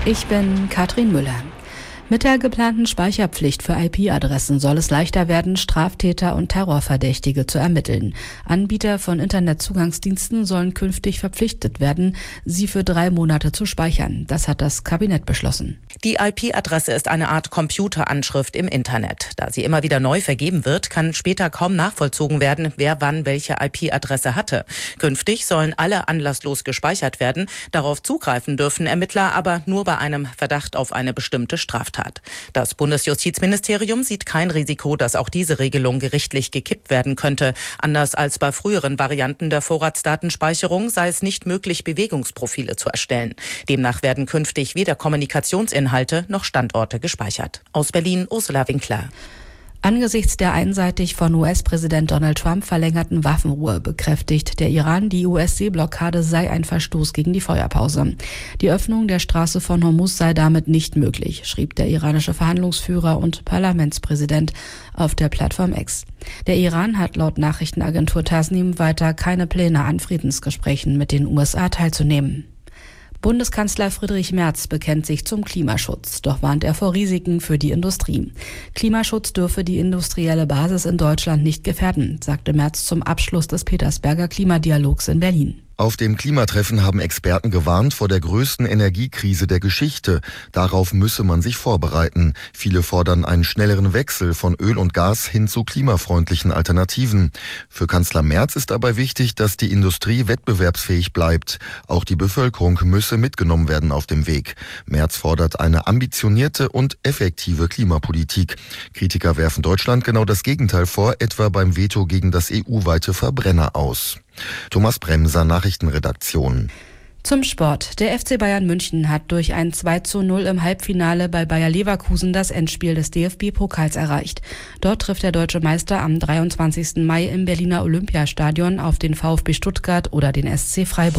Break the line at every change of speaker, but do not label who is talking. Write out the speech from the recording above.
Ich bin Katrin Müller. Mit der geplanten Speicherpflicht für IP-Adressen soll es leichter werden, Straftäter und Terrorverdächtige zu ermitteln. Anbieter von Internetzugangsdiensten sollen künftig verpflichtet werden, sie für 3 Monate zu speichern. Das hat das Kabinett beschlossen.
Die IP-Adresse ist eine Art Computeranschrift im Internet. Da sie immer wieder neu vergeben wird, kann später kaum nachvollzogen werden, wer wann welche IP-Adresse hatte. Künftig sollen alle anlasslos gespeichert werden. Darauf zugreifen dürfen Ermittler aber nur bei einem Verdacht auf eine bestimmte Straftat. Das Bundesjustizministerium sieht kein Risiko, dass auch diese Regelung gerichtlich gekippt werden könnte. Anders als bei früheren Varianten der Vorratsdatenspeicherung sei es nicht möglich, Bewegungsprofile zu erstellen. Demnach werden künftig weder Kommunikationsinhalte noch Standorte gespeichert. Aus Berlin, Ursula Winkler.
Angesichts der einseitig von US-Präsident Donald Trump verlängerten Waffenruhe bekräftigt der Iran, die US-Seeblockade sei ein Verstoß gegen die Feuerpause. Die Öffnung der Straße von Hormuz sei damit nicht möglich, schrieb der iranische Verhandlungsführer und Parlamentspräsident auf der Plattform X. Der Iran hat laut Nachrichtenagentur Tasnim weiter keine Pläne, an Friedensgesprächen mit den USA teilzunehmen. Bundeskanzler Friedrich Merz bekennt sich zum Klimaschutz, doch warnt er vor Risiken für die Industrie. Klimaschutz dürfe die industrielle Basis in Deutschland nicht gefährden, sagte Merz zum Abschluss des Petersberger Klimadialogs in Berlin.
Auf dem Klimatreffen haben Experten gewarnt vor der größten Energiekrise der Geschichte. Darauf müsse man sich vorbereiten. Viele fordern einen schnelleren Wechsel von Öl und Gas hin zu klimafreundlichen Alternativen. Für Kanzler Merz ist dabei wichtig, dass die Industrie wettbewerbsfähig bleibt. Auch die Bevölkerung müsse mitgenommen werden auf dem Weg. Merz fordert eine ambitionierte und effektive Klimapolitik. Kritiker werfen Deutschland genau das Gegenteil vor, etwa beim Veto gegen das EU-weite Verbrenner aus. Thomas Bremser, Nachrichtenredaktion.
Zum Sport. Der FC Bayern München hat durch ein 2:0 im Halbfinale bei Bayer Leverkusen das Endspiel des DFB-Pokals erreicht. Dort trifft der deutsche Meister am 23. Mai im Berliner Olympiastadion auf den VfB Stuttgart oder den SC Freiburg.